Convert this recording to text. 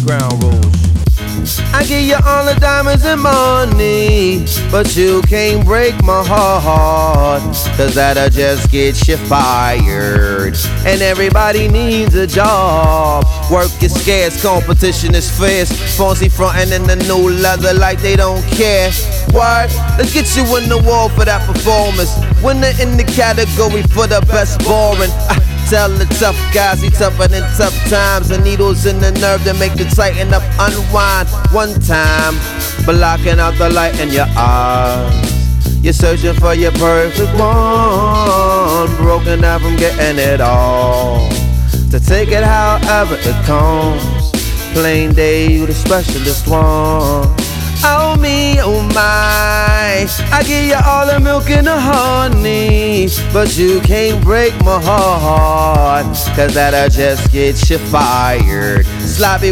ground rules. I give you all the diamonds and money, but you can't break my heart, cause that'll just get you fired. And everybody needs a job. Work is scarce, competition is fierce. Fonzie frontin' in the new leather like they don't care. What? Let's get you in the wall for that performance. Winner in the category for the best boring. Tell the tough guys he tougher than tough times. The needles in the nerve that make you tighten up, unwind. One time, blocking out the light in your eyes. You're searching for your perfect one, broken down from getting it all. To take it however it comes. Plain day, you the specialist one. Oh me, oh my, I give you all the milk and the honey, but you can't break my heart, cause that'll just get you fired. Sloppy